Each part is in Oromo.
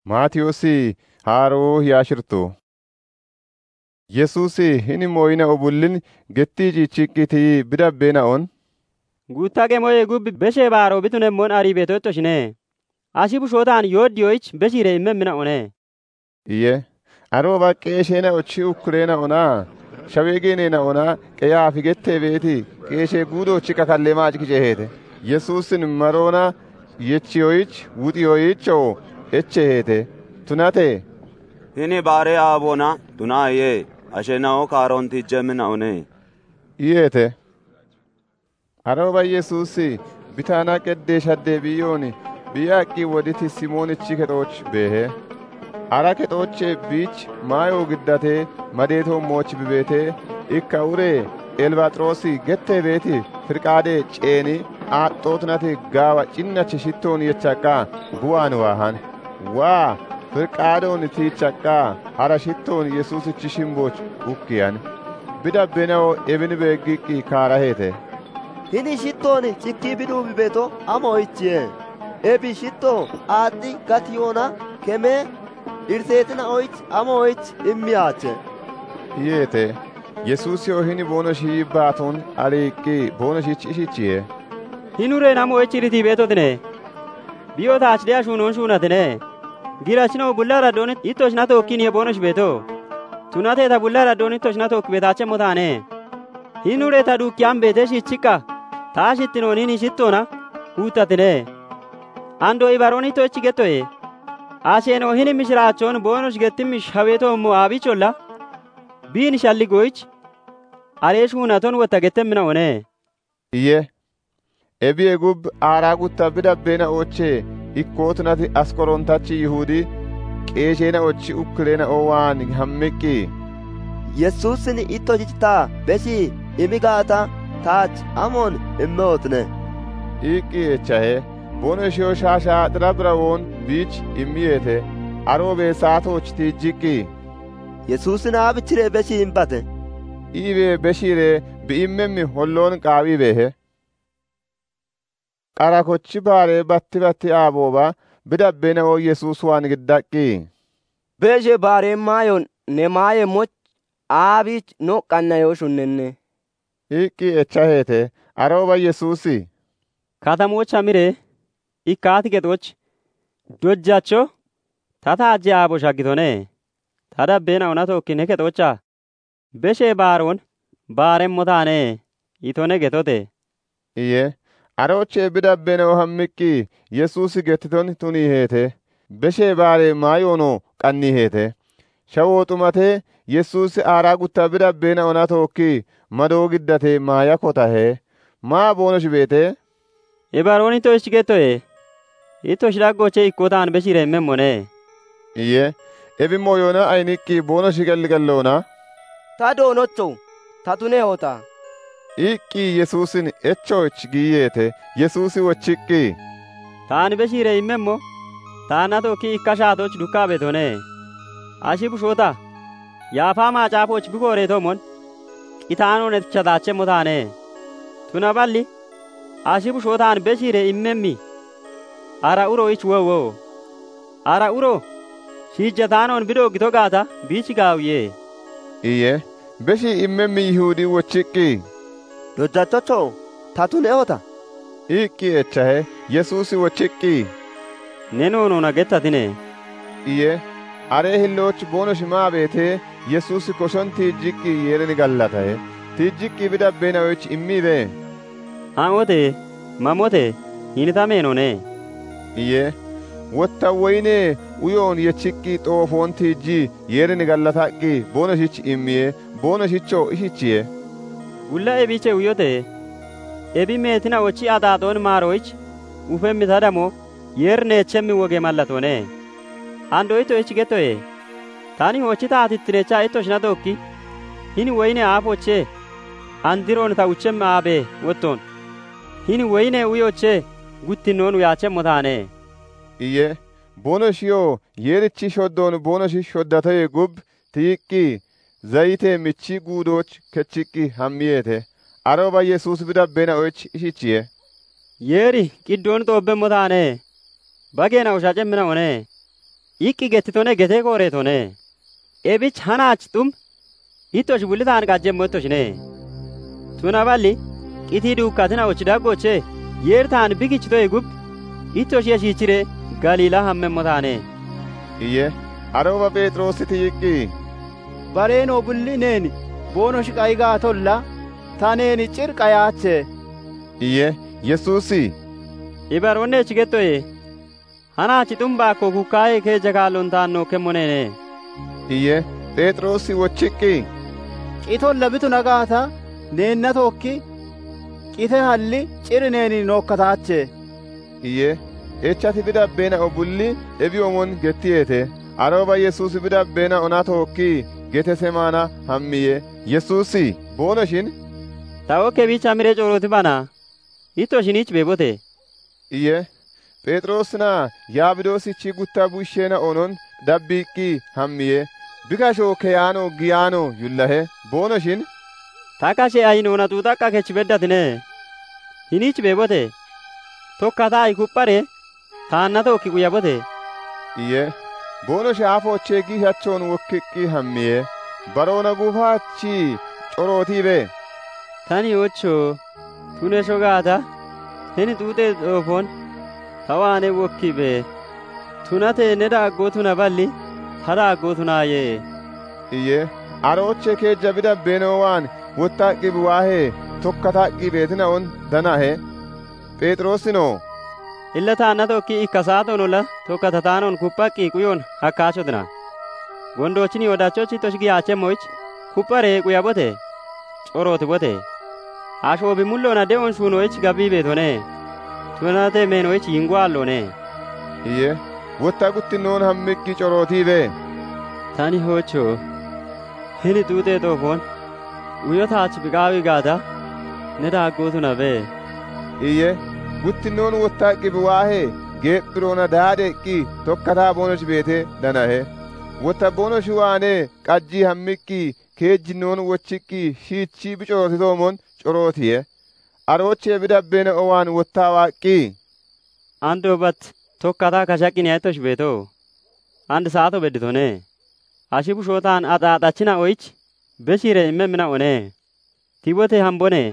Maatiyoosi haaroo yaashirtu. Yesuusi hini moyina obullin gettii ciicciqqitii bidabbena'on guuttage moye gubbi beshe baaro bitunemmon ari beetotoshine ashi bushootaan yooddiyoyich beshire immemmina one iye arooba qeeshena ochi ukkureena ona shaweegeneena ona qeyaafi gettee beeti qeeshee guudochi kakallemaa cikiceheete Yesuusin maroona yechiyoyich wuxiyoyicho echeheete tunate hini baare aabona tunaaye ashenao kaarontijjemina one iyeete arooba Yesuusi bitaana qeddee shaddee biyyooni biyyaaqqii woditi Simoonichi kexooch beehe ara kexoochee biich maayoo giddatee madeetoo mooch bibeetee ikka uree elbaxiroosi gettee beeti firqaadee ceeni aaxxootunati gaawa cinnachi shittoon yechaqqaa bu'aan waahan waa firqaadoon tiichaqqaa hara shittoon Yesuusichi shimbooch ukkiyan bidabbenao ebini beeggiqqi kaaraheete hini shittoon cikkii biduu bibeeto amoyichiye ebi shitto aaddi gatiyoona kemee irseetina oyich amoyich immiyaache iyeete Yesuusiyoo hini boonoshi yibbaaton aliiqqi boonoshichi ishichiye hinureen amoyich iritii beetotine biyo taachdiya shuunoon shuunatine girachino bulla raddoon ittoshna tookkiiniye boonosh beeto tunateeta bulla raddoon ittoshna tookki beetaachemmo taane hinureeta duukkiyaan beete shichikka taashittinoon hini shittoona huuttatine ando ibaroon hittochi gettoye asheenoo hini mishiraachoon boonosh gettimmish haweetoommo aabicholla biin shalli goyich aree shuunaton wotta gettemmina one iye ebiye gub aaraa gutta bidabbeena oochee ikkootunati askorontachi yihudi qeesheena ochi ukkireena oowaan hammiqqi yesuusin ittochichitaa beshi imigaata taach amon immeotine iqqi echahe boonoshiyoo shaashaa xirabirawoon biich immiyeete aroobee saatooch tiijjiqqi yesuusin aabichire beshi imbate iibee beshiire bi'immemmi holloon qaabii beehe qarakochi baaree batti aabooba bidabbena'oo Yesuus waan giddaqqi beshe baaree maayon ne maaye moch aabich no qannayoo shunnenne iqqi echaheete arooba Yesuusi katamoch hamire ikkaati gexoch dojjacho tataajje aabo shaggitone tadabbeena ona tokkine kexocha beshe baaroon baaremmo taane itone getote iye aroochee bidabbena'oo hammiqqi Yesuusi gettiton tuniiheete beshe baaree maayoono qanniiheete shawoo xumatee Yesuusi aaraa gutta bidabbeena ona tookki madoo giddatee maaya kotahe maa boonosh beete ibaroon ittosh gettoye ittosh dhaggoche ikkootaan beshire immemmone iye ebi moyoona ayniqqi boonoshi galligalloona ta doonocho ta tunehoota iqqi Yesuusin echoch giiyeete Yesuusi wochiqqi taan beshire immemmo taana tokki ikka shaatoch dukkaa beetone ashi bushoota yaafaa maacaafoch bikooreetomon qitaanoon etichataachemmo taane tuna balli ashi bushootaan beshire immemmi ara uro ich wowo ara uro shiijjataanoon bidooggito gaata biichi gaawuye iye beshi immemmi Yihudi wochiqqi dojjachocho ta tunehoota iqqi echahe Yesuusi wochiqqi nenoonoona gettatine iye aree hillooch boonoshi maa beetee Yesuusi koshon tiijjiqqi yeeleni gallatahe tiijjiqqi bidabbena'och immiibee amote mamote hinitameenone iye wotta woynee uyoon yechiqqi xoofoon tiijji yeeleni gallataqqi boonoshich immiye boonoshicho ishichiye gulla ebiche uyote ebi meetina ochi adaaxoon maaroyich ufemmi tadamo yerneechemmi woge mallatone ando ito ich gettoye tani hochi taatittinecha ittoshna tokki hini woyne aafoche andiroon ta uchemme aabe wotton hini woyne uyoche guttinnoon uyaachemmo taane iye boonoshiyoo yeerichi shoddoon boonoshi shoddatoye gub tiiqqi zayitee michi guudooch kechiqqi hammiyeete arooba Yesuus bidabbena'och ishichiye yeeri qiddoon xoobbemmo taane bageena ushacemmina one iqqi gettitone getee kooreetone ebich hanaach xum ittosh bullitaan qajjemmo ittoshne tuna balli qitii duukkatina ochi daggoche yeertaan bikichitoe gub ittosh yeshiichire galiila hammemmo taane iyye arooba phexrositi yiqqi bareenoo bullineeni boonosh qayigaa tolla taneeni cirqayaache iyye yesuusi ibaroonneechi gettoye hanaachi xumbaakko kukkaaye keeja kaallon taannoo kemmonene iyye phexrosi wochiqqi qitolla bitu nagaata neenna tokki qite halli cirineeni nookkataache iyye echati bidabbeena obulli ebi omon gettiyeete arooba yesuusi bidabbeena ona tookki getesemaana hammiye yesuusi boonoshin tawokke bicha mire coorooti bana ittoshiniich beebote iyye phexrosina yaabidoosichi gutta bushsheena onon dabbiiqqi hammiye bikashoo keyaano giyaano yullahe boonoshin takashe ayinoona xuuxaqqa kechi beddatine hiniich beebote tokkataa'i kuphare taanna tookki guyyabote iyye boonoshe afoochee giishachoon wokkiqqi hammiye baroona gufaachi corootiibe tani ocho tune shogaata heni xuuxe xoofon tawaane wokkibe tunate ne daaggoo tuna balli ta daaggoo tunaaye iyye arooche keejja bidabbeenoowaan wottaqqi buwaahee tokkataqqi beetinaon danahe phexrosino illa taanna tokki ikkasaaton tokka tataanon kuphaqqi quyon hakkaachotina gondoochini odachochi toshgi yaachemmoich kupharee quyabote corooti bote ashoobi mulloona de'on shuunoich gabii beetone tunate meenoich yingwaallone iyye wotta guttinnoon hammiqqi corootiibe tani hocho hini xuuxee xoofoon uyotaach biqaawi gaata ne daaggootu be iyye guttinnoon wottaqqi biwaahee geephiroona daadheqqi tokkataa boonosh beete danahe wotta boonosh waanee qajjii hammiqqi keejjinnoon wochiqqi shiichii bicorootitoomon corootiye aroochee bidabbeene owaan wottaa waaqqi andobat tokkataa kashaqqini aytosh beeto and saato bedditone ashi bushootaan axaaxachina oyich beshire immemmina one tibote hambone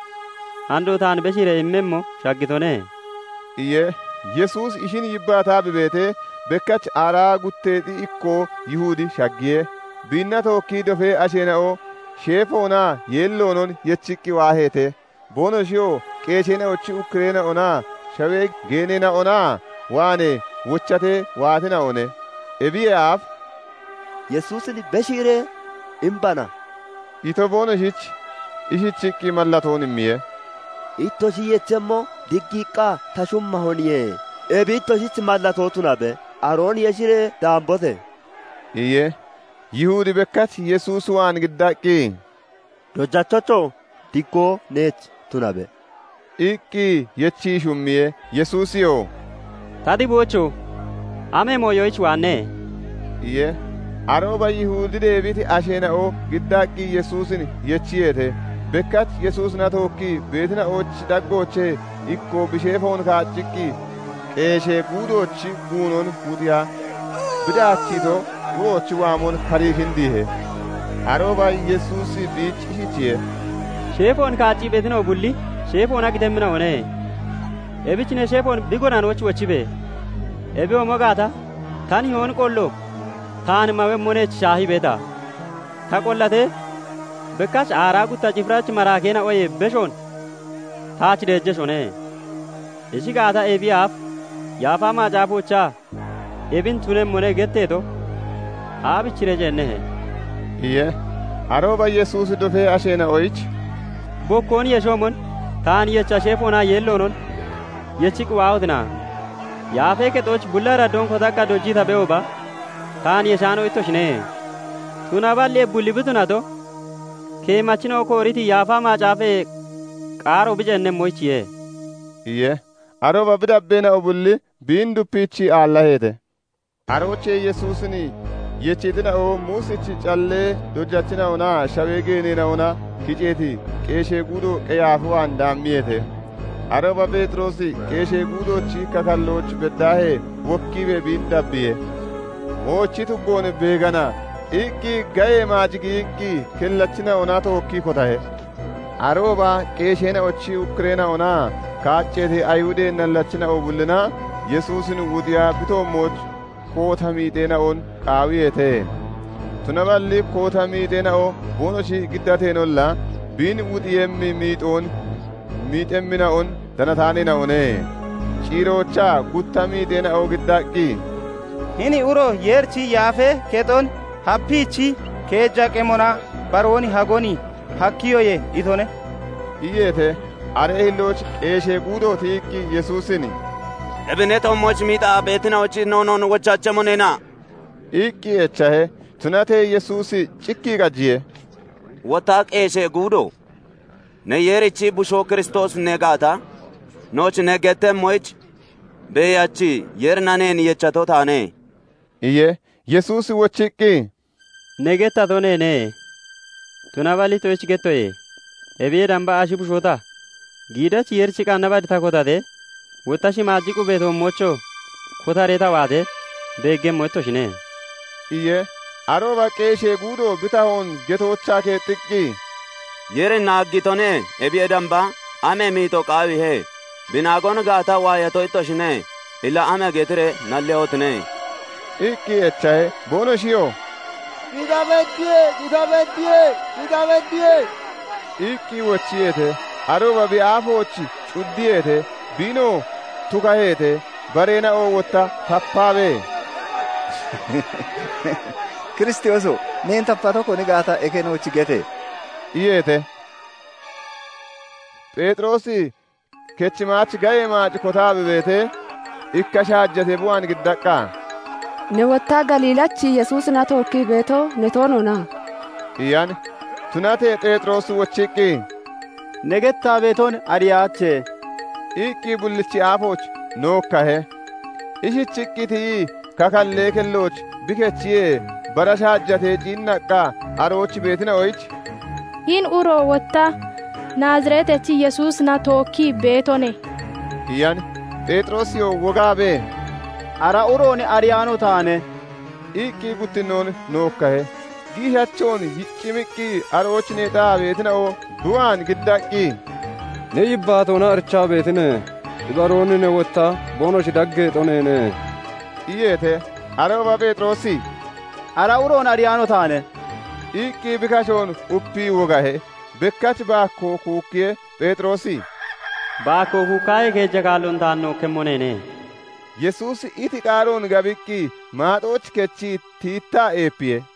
andootaan beshire immemmo shaggitone iyye yesuus ishin yibbaataa bibeete bekkach aaraa gutteexi ikkoo yihuudi shaggiye biinna tookkii dofee asheena'o sheefoonaa yeelloonon yechiqqi waaheete boonoshiyoo qeesheena ochi ukkireena onaa shawee geeneena onaa waane wochate waatina one ebiye'aaf yesuusin beshire imbana ito boonoshich ishichiqqi mallatoon immiye ittoshi yechemmo diggiiqqa tashumma honiye ebi ittoshich mallatootunabe aroon yeshire daambote iyye yihuudi bekkach yesuus waan giddaqqi dojjachocho diggoo neech tunabe iqqi yechii shummiye yesuusiyoo tadi boocho ame mooyoich waanne iyye arooba yihuudi deebiti asheena'o giddaqqi yesuusin yechiyeete bekkach yesuus na tookki beetina och daggoochee ikkoo bisheefoon kaacciqqi qeeshee guudoochi guunon hutiya bidaachito gu'oochi waamon kariifindiihe arooba yesuusi biich ishichiye sheefoon kaaccii beetina obulli sheefoon agidemmina one ebichine sheefoon bigonan wochi wochibe ebi omogaata tan hiyoon qollo taan mawemmoneech shaahi beeta ta qollate bekkach aaraa gutta cifrach maraakeena oye beshoon taach deejjeshone ishi gaata ebiyaaf yaafaa maacaafochaa ebin tunemmone getteeto haabichire jennehe iyye arooba yesuusi dofee asheena oyich bokkoon yeshoomon taan yecha sheefoonaa yeelloonon yechi quwaawotina yaafee kexooch bullara donko takka dojjiita be'oba taan yeshaano ittoshine tuna balli ebbulli bitunato keemachinoo kooriti yaafaa maacaafee qaaro bijennemmoichiye iyye arooba bidabbeena obulli biin duppiichi aallaheete aroochee yesuusini yechiitina oo muusichi callee dojjachina onaa shawee geeneena ona kiceeti qeeshee guudoo qeyaafi waan daammiyeete arooba phexrosi qeeshee guudoochi kakallooch beddaahee wokkiibe biin dabbiye moochi tuggoon beegana iqqi ga'ee maajigi iqqi kellachina onaa tookkii kotahe arooba qeesheena ochi ukkireena onaa kaacceete ayhudeen nallachina o bullina yesuusin wuxiyaa bitoommooch koota miixeena'on qaawiyeete tunaballi koota miixeena'o bonoshi giddateenolla biin wuxiyemmi miixemmina'on danataanena'one ciiroocha gutta miixeena'o giddaqqi hini uro yeerchi yaafe keexon happiichi keejja qemona barooni hagoni hakkiyoye itone iyeete are hilloch qeeshee guudooti iqqi yesuusin ebine tommoch miixaa beetina ochi noonon wochachamonena iqqi echahe tunate yesuusi cikkii gajjiye wota qeeshee guudo ne yeerichi bushoo kristos ne gaata nooch ne gettemmoich beeyachi yeernaneen yechato taane iye yesuusi wochiqqi ne gettatonene tunabali toich gettoye ebee damba ashi bushoota giidachi yerchi qannabadi takotate wotashi maajiqu beetommocho kotareeta waate beeggemmoettoshine iye arooba qeeshee guudo bitahon getoochaa kee xiqqi yeri naaggitone ebie damba ame miito qaawihe binaagon gaata waayato ittoshine illa ame getire nalleotine iqqi echahe bonoshiyo gidabeddiye iqqi wochiyeete arooba bi'aafoochi cuddiyeete biino tukaheete bareena'oo wotta tappaabee kiristiyooso neen tappa tokko ni gaata ekenoochi gete iyeete phexrosi kechimaachi ga'ee maaci kotaa bebeete ikka shaajjate bu'aan giddaqqa ne wottaa galiilachi yesuus na tookkii beeto ne toonona iyan tunate phexrosi wochiqqi ne gettaa beeton ariyaache iqqi bullichi aafooch nookkahe ishichiqqitiyi kakallee kellooch bikechiyee bara shaajjatee ciinnaqqa aroochi beetina oyich hin uro wotta naazireetechi yesuus na tookkii beetone iyan phexrosiyo wogaabee ara urooni ariyaano taane iqqi guttinnoon nookkahe giishachoon yiccimiqqi aroochi neexaa beetina'o du'aan giddaqqi ne yibbaatona archaa beetine ibaroonni ne wotta bonoshi daggee xoneene iyeete arooba phexrosi ara uroon ariyaano taane iqqi bikashoon uppii wogahe bekkach baakkoo kuukkiye phexrosi baakkoo kuukkaaye keejja kaalloon taannoo kemmonene yesuusi iti qaaroon gabiqqi maaxoochi kechii tiittaa eeppiye